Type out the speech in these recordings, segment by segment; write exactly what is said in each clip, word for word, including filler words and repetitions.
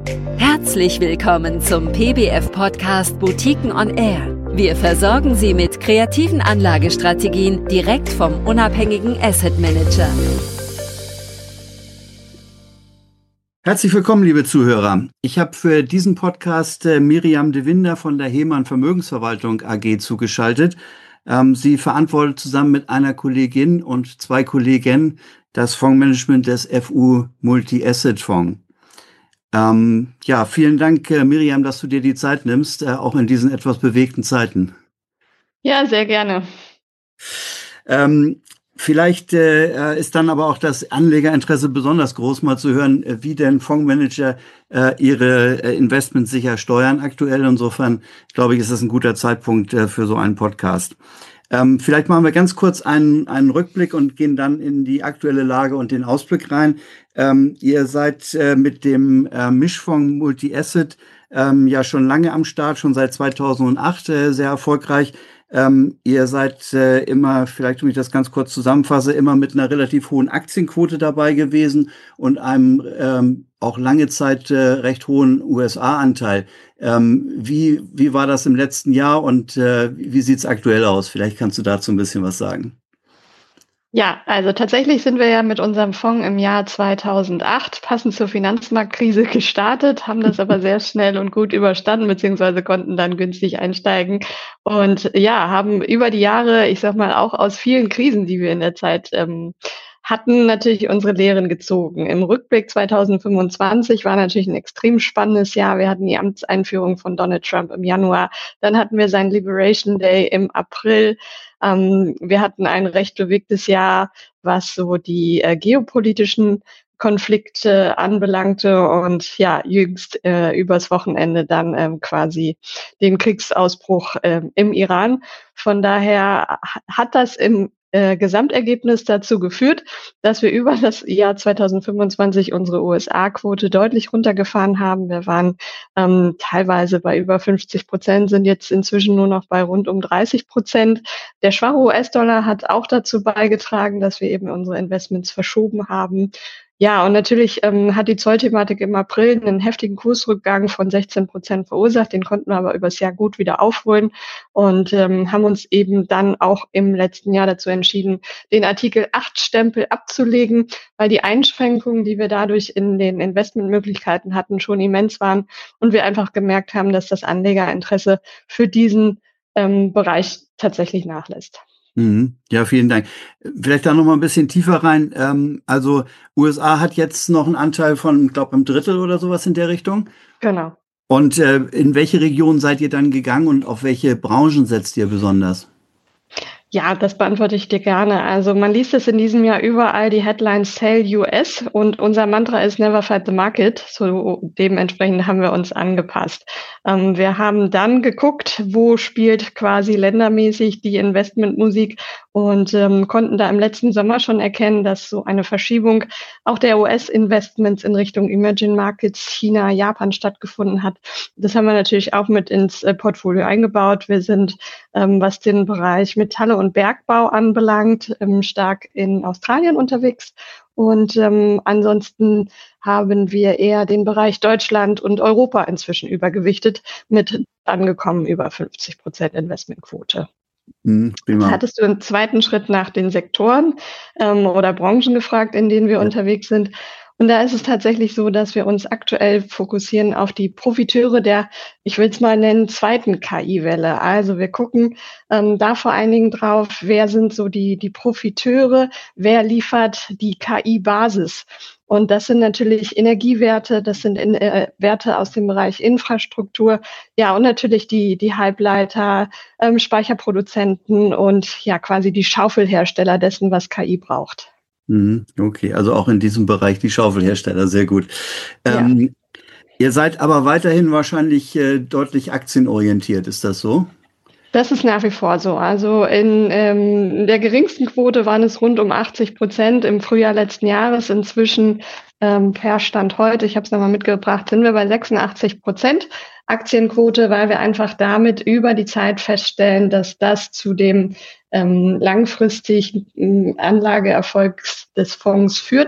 Herzlich willkommen zum P B F-Podcast Boutiquen on Air. Wir versorgen Sie mit kreativen Anlagestrategien direkt vom unabhängigen Asset Manager. Herzlich willkommen, liebe Zuhörer. Ich habe für diesen Podcast äh, Miriam de Winder von der Hemann Vermögensverwaltung A G zugeschaltet. Ähm, sie verantwortet zusammen mit einer Kollegin und zwei Kollegen das Fondsmanagement des F U Multi-Asset Fonds. Ähm, ja, vielen Dank, äh, Miriam, dass du dir die Zeit nimmst, äh, auch in diesen etwas bewegten Zeiten. Ja, sehr gerne. Ähm, vielleicht äh, ist dann aber auch das Anlegerinteresse besonders groß, mal zu hören, äh, wie denn Fondsmanager äh, ihre äh, Investments sicher steuern aktuell. Insofern, glaube ich, ist das ein guter Zeitpunkt äh, für so einen Podcast. Ähm, vielleicht machen wir ganz kurz einen, einen Rückblick und gehen dann in die aktuelle Lage und den Ausblick rein. Ähm, ihr seid äh, mit dem äh, Mischfonds Multi-Asset ähm, ja schon lange am Start, schon seit zweitausendacht äh, sehr erfolgreich. Ähm, ihr seid äh, immer, vielleicht wenn ich das ganz kurz zusammenfasse, immer mit einer relativ hohen Aktienquote dabei gewesen und einem ähm, auch lange Zeit äh, recht hohen U S A-Anteil. Ähm, wie, wie war das im letzten Jahr und äh, wie sieht es aktuell aus? Vielleicht kannst du dazu ein bisschen was sagen. Ja, also tatsächlich sind wir ja mit unserem Fonds im Jahr zweitausendacht passend zur Finanzmarktkrise gestartet, haben das aber sehr schnell und gut überstanden, beziehungsweise konnten dann günstig einsteigen und ja, haben über die Jahre, ich sag mal, auch aus vielen Krisen, die wir in der Zeit ähm, hatten, natürlich unsere Lehren gezogen. Im Rückblick zweitausendfünfundzwanzig war natürlich ein extrem spannendes Jahr. Wir hatten die Amtseinführung von Donald Trump im Januar, dann hatten wir seinen Liberation Day im April. Ähm, wir hatten ein recht bewegtes Jahr, was so die äh, geopolitischen Konflikte anbelangte und ja, jüngst äh, übers Wochenende dann ähm, quasi den Kriegsausbruch äh, im Iran. Von daher hat das im äh, Gesamtergebnis dazu geführt, dass wir über das Jahr zweitausendfünfundzwanzig unsere U S A-Quote deutlich runtergefahren haben. Wir waren ähm, teilweise bei über fünfzig Prozent, sind jetzt inzwischen nur noch bei rund um dreißig Prozent. Der schwache U S-Dollar hat auch dazu beigetragen, dass wir eben unsere Investments verschoben haben. Ja, und natürlich ähm, hat die Zollthematik im April einen heftigen Kursrückgang von sechzehn Prozent verursacht. Den konnten wir aber übers Jahr gut wieder aufholen und ähm, haben uns eben dann auch im letzten Jahr dazu entschieden, den Artikel acht Stempel abzulegen, weil die Einschränkungen, die wir dadurch in den Investmentmöglichkeiten hatten, schon immens waren und wir einfach gemerkt haben, dass das Anlegerinteresse für diesen ähm, Bereich tatsächlich nachlässt. Ja, vielen Dank. Vielleicht da noch mal ein bisschen tiefer rein. Ähm, also U S A hat jetzt noch einen Anteil von, ich glaube, einem Drittel oder sowas in der Richtung. Genau. Und äh, in welche Region seid ihr dann gegangen und auf welche Branchen setzt ihr besonders? Ja, das beantworte ich dir gerne. Also man liest es in diesem Jahr überall, die Headline Sell U S und unser Mantra ist Never Fight the Market. So dementsprechend haben wir uns angepasst. Ähm, wir haben dann geguckt, wo spielt quasi ländermäßig die Investmentmusik und ähm, konnten da im letzten Sommer schon erkennen, dass so eine Verschiebung auch der U S-Investments in Richtung Emerging Markets, China, Japan stattgefunden hat. Das haben wir natürlich auch mit ins äh, Portfolio eingebaut. Wir sind, ähm, was den Bereich Metalle und Bergbau anbelangt, ähm, stark in Australien unterwegs. Und ähm, ansonsten haben wir eher den Bereich Deutschland und Europa inzwischen übergewichtet, mit angekommen über fünfzig Prozent Investmentquote. Mhm, prima. Hattest du im zweiten Schritt nach den Sektoren ähm, oder Branchen gefragt, in denen wir ja. unterwegs sind? Und da ist es tatsächlich so, dass wir uns aktuell fokussieren auf die Profiteure der, ich will es mal nennen, zweiten K I-Welle. Also wir gucken ähm, da vor allen Dingen drauf, wer sind so die, die Profiteure, wer liefert die K I-Basis. Und das sind natürlich Energiewerte, das sind in, äh, Werte aus dem Bereich Infrastruktur, ja, und natürlich die, die Halbleiter, ähm, Speicherproduzenten und ja, quasi die Schaufelhersteller dessen, was K I braucht. Okay, also auch in diesem Bereich die Schaufelhersteller, sehr gut. Ja. Ähm, ihr seid aber weiterhin wahrscheinlich äh, deutlich aktienorientiert, ist das so? Das ist nach wie vor so. Also in ähm, der geringsten Quote waren es rund um achtzig Prozent im Frühjahr letzten Jahres. Inzwischen ähm, per Stand heute, ich habe es nochmal mitgebracht, sind wir bei sechsundachtzig Prozent Aktienquote, weil wir einfach damit über die Zeit feststellen, dass das zu dem ähm, langfristigen Anlageerfolg des Fonds führt.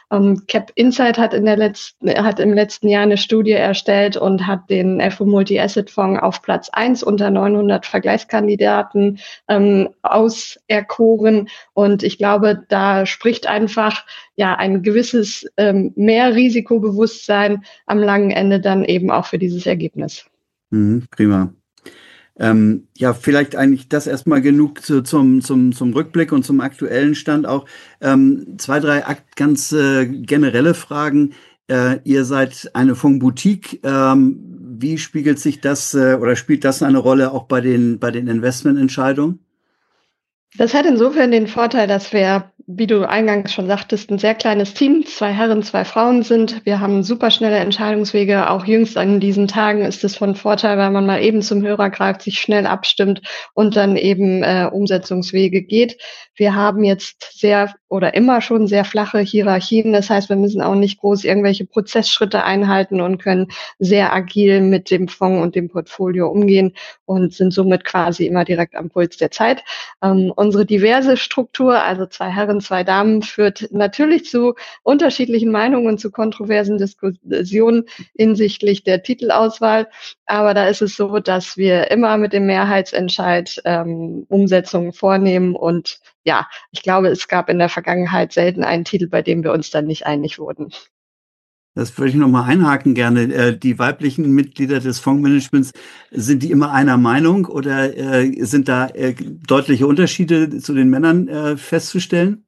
Ähm, Cap Insight hat in der letzten, hat im letzten Jahr eine Studie erstellt und hat den F O Multi-Asset-Fonds auf Platz eins unter neunhundert Vergleichskandidaten ähm, auserkoren. Und ich glaube, da spricht einfach ja ein gewisses ähm, mehr Risikobewusstsein am langen Ende dann eben auch für dieses Ergebnis. Mhm, prima. Ähm, ja, vielleicht eigentlich das erstmal genug zu, zum, zum, zum Rückblick und zum aktuellen Stand auch. Ähm, zwei, drei ganz äh, generelle Fragen. Äh, ihr seid eine Fondsboutique. Ähm, wie spiegelt sich das äh, oder spielt das eine Rolle auch bei den, bei den Investmententscheidungen? Das hat insofern den Vorteil, dass wir, wie du eingangs schon sagtest, ein sehr kleines Team, zwei Herren, zwei Frauen sind. Wir haben super schnelle Entscheidungswege. Auch jüngst an diesen Tagen ist es von Vorteil, weil man mal eben zum Hörer greift, sich schnell abstimmt und dann eben äh, Umsetzungswege geht. Wir haben jetzt sehr oder immer schon sehr flache Hierarchien. Das heißt, wir müssen auch nicht groß irgendwelche Prozessschritte einhalten und können sehr agil mit dem Fonds und dem Portfolio umgehen und sind somit quasi immer direkt am Puls der Zeit. Ähm, unsere diverse Struktur, also zwei Herren, zwei Damen, führt natürlich zu unterschiedlichen Meinungen und zu kontroversen Diskussionen hinsichtlich der Titelauswahl. Aber da ist es so, dass wir immer mit dem Mehrheitsentscheid ähm, Umsetzungen vornehmen. Und ja, ich glaube, es gab in der Vergangenheit selten einen Titel, bei dem wir uns dann nicht einig wurden. Das würde ich nochmal einhaken gerne. Die weiblichen Mitglieder des Fondsmanagements, sind die immer einer Meinung oder sind da deutliche Unterschiede zu den Männern festzustellen?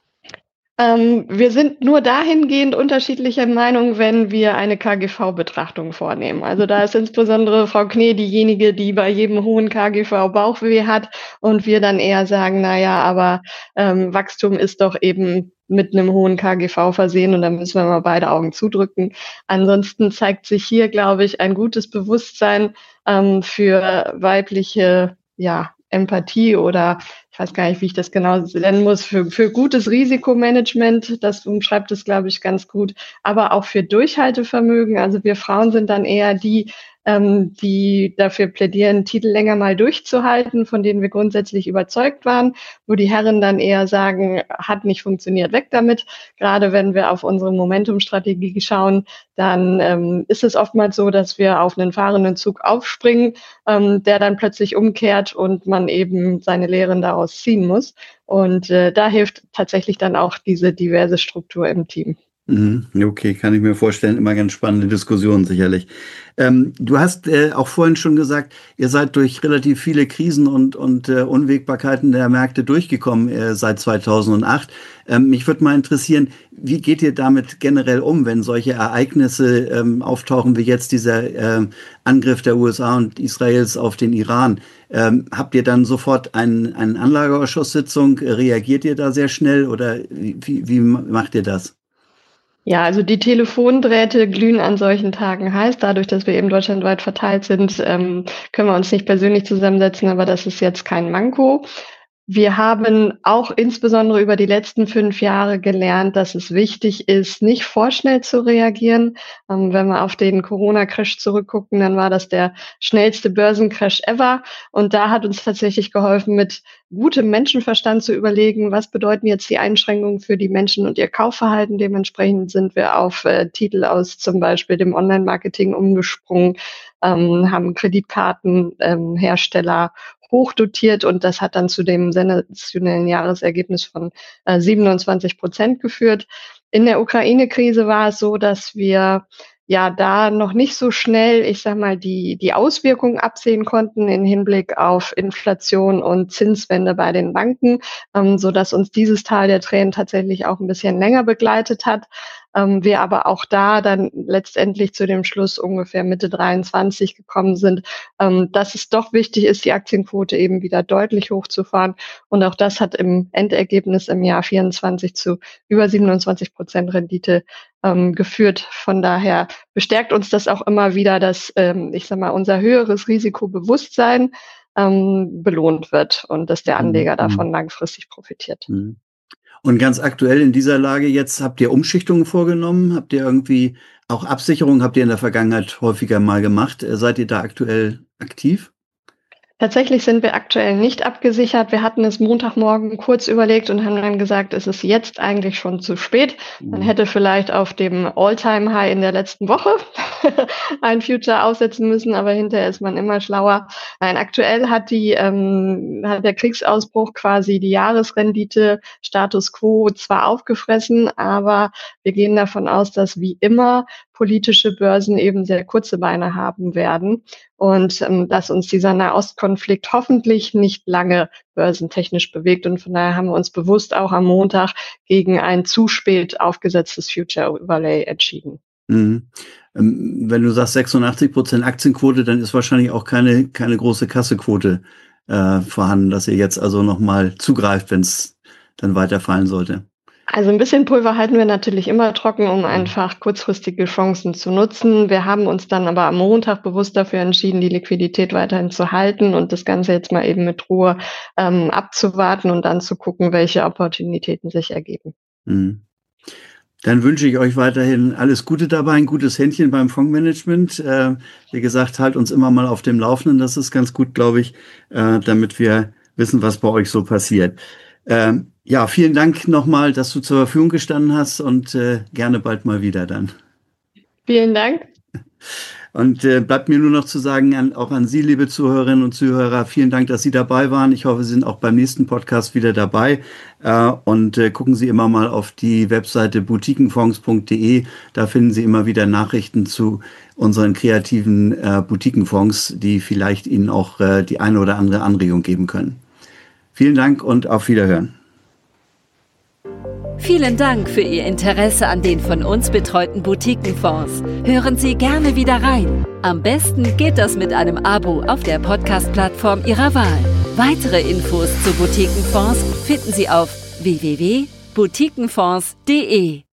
Ähm, wir sind nur dahingehend unterschiedlicher Meinung, wenn wir eine K G V-Betrachtung vornehmen. Also da ist insbesondere Frau Knee diejenige, die bei jedem hohen K G V Bauchweh hat und wir dann eher sagen, na ja, aber ähm, Wachstum ist doch eben mit einem hohen K G V versehen und dann müssen wir mal beide Augen zudrücken. Ansonsten zeigt sich hier, glaube ich, ein gutes Bewusstsein ähm, für weibliche, ja, Empathie oder ich weiß gar nicht, wie ich das genau nennen muss, für, für gutes Risikomanagement, das umschreibt es, glaube ich, ganz gut, aber auch für Durchhaltevermögen. Also wir Frauen sind dann eher die, ähm, die dafür plädieren, Titel länger mal durchzuhalten, von denen wir grundsätzlich überzeugt waren, wo die Herren dann eher sagen, hat nicht funktioniert, weg damit. Gerade wenn wir auf unsere Momentum-Strategie schauen, dann ähm, ist es oftmals so, dass wir auf einen fahrenden Zug aufspringen, ähm, der dann plötzlich umkehrt und man eben seine Lehren daraus ziehen muss. Und äh, da hilft tatsächlich dann auch diese diverse Struktur im Team. Okay, kann ich mir vorstellen. Immer ganz spannende Diskussionen sicherlich. Ähm, du hast äh, auch vorhin schon gesagt, ihr seid durch relativ viele Krisen und, und äh, Unwägbarkeiten der Märkte durchgekommen äh, seit zweitausendacht. Ähm, mich würde mal interessieren, wie geht ihr damit generell um, wenn solche Ereignisse ähm, auftauchen, wie jetzt dieser äh, Angriff der U S A und Israels auf den Iran? Ähm, habt ihr dann sofort ein, eine Anlageausschusssitzung? Reagiert ihr da sehr schnell oder wie, wie macht ihr das? Ja, also die Telefondrähte glühen an solchen Tagen heiß. Dadurch, dass wir eben deutschlandweit verteilt sind, ähm, können wir uns nicht persönlich zusammensetzen, aber das ist jetzt kein Manko. Wir haben auch insbesondere über die letzten fünf Jahre gelernt, dass es wichtig ist, nicht vorschnell zu reagieren. Ähm, wenn wir auf den Corona-Crash zurückgucken, dann war das der schnellste Börsencrash ever. Und da hat uns tatsächlich geholfen, mit gutem Menschenverstand zu überlegen, was bedeuten jetzt die Einschränkungen für die Menschen und ihr Kaufverhalten. Dementsprechend sind wir auf äh, Titel aus zum Beispiel dem Online-Marketing umgesprungen, ähm, haben Kreditkartenhersteller ähm, hochdotiert und das hat dann zu dem sensationellen Jahresergebnis von äh, siebenundzwanzig Prozent geführt. In der Ukraine-Krise war es so, dass wir ja da noch nicht so schnell, ich sag mal, die die Auswirkungen absehen konnten in Hinblick auf Inflation und Zinswende bei den Banken, ähm, so dass uns dieses Tal der Tränen tatsächlich auch ein bisschen länger begleitet hat. Ähm, wir aber auch da dann letztendlich zu dem Schluss ungefähr Mitte dreiundzwanzig gekommen sind, ähm, dass es doch wichtig ist, die Aktienquote eben wieder deutlich hochzufahren. Und auch das hat im Endergebnis im Jahr vierundzwanzig zu über siebenundzwanzig Prozent Rendite ähm, geführt. Von daher bestärkt uns das auch immer wieder, dass, ähm, ich sag mal, unser höheres Risikobewusstsein ähm, belohnt wird und dass der Anleger mhm. davon langfristig profitiert. Mhm. Und ganz aktuell in dieser Lage jetzt, habt ihr Umschichtungen vorgenommen? Habt ihr irgendwie auch Absicherungen, habt ihr in der Vergangenheit häufiger mal gemacht? Seid ihr da aktuell aktiv? Tatsächlich sind wir aktuell nicht abgesichert. Wir hatten es Montagmorgen kurz überlegt und haben dann gesagt, es ist jetzt eigentlich schon zu spät. Man hätte vielleicht auf dem All-Time-High in der letzten Woche ein Future aufsetzen müssen, aber hinterher ist man immer schlauer. Nein, aktuell hat die ähm, hat der Kriegsausbruch quasi die Jahresrendite Status Quo zwar aufgefressen, aber wir gehen davon aus, dass wie immer politische Börsen eben sehr kurze Beine haben werden und ähm, dass uns dieser Nahostkonflikt hoffentlich nicht lange börsentechnisch bewegt. Und von daher haben wir uns bewusst auch am Montag gegen ein zu spät aufgesetztes Future Overlay entschieden. Mhm. Ähm, wenn du sagst sechsundachtzig Prozent Aktienquote, dann ist wahrscheinlich auch keine, keine große Kassequote äh, vorhanden, dass ihr jetzt also nochmal zugreift, wenn es dann weiterfallen sollte. Also ein bisschen Pulver halten wir natürlich immer trocken, um einfach kurzfristige Chancen zu nutzen. Wir haben uns dann aber am Montag bewusst dafür entschieden, die Liquidität weiterhin zu halten und das Ganze jetzt mal eben mit Ruhe ähm, abzuwarten und dann zu gucken, welche Opportunitäten sich ergeben. Mhm. Dann wünsche ich euch weiterhin alles Gute dabei, ein gutes Händchen beim Fondsmanagement. Äh, wie gesagt, halt uns immer mal auf dem Laufenden. Das ist ganz gut, glaube ich, äh, damit wir wissen, was bei euch so passiert. Ähm, ja, vielen Dank nochmal, dass du zur Verfügung gestanden hast und äh, gerne bald mal wieder dann. Vielen Dank. Und äh, bleibt mir nur noch zu sagen, an, auch an Sie, liebe Zuhörerinnen und Zuhörer, vielen Dank, dass Sie dabei waren. Ich hoffe, Sie sind auch beim nächsten Podcast wieder dabei. Äh, und äh, gucken Sie immer mal auf die Webseite boutiquenfonds punkt de. Da finden Sie immer wieder Nachrichten zu unseren kreativen äh, Boutiquenfonds, die vielleicht Ihnen auch äh, die eine oder andere Anregung geben können. Vielen Dank und auf Wiederhören. Vielen Dank für Ihr Interesse an den von uns betreuten Boutiquenfonds. Hören Sie gerne wieder rein. Am besten geht das mit einem Abo auf der Podcast-Plattform Ihrer Wahl. Weitere Infos zu Boutiquenfonds finden Sie auf w w w punkt boutiquenfonds punkt de.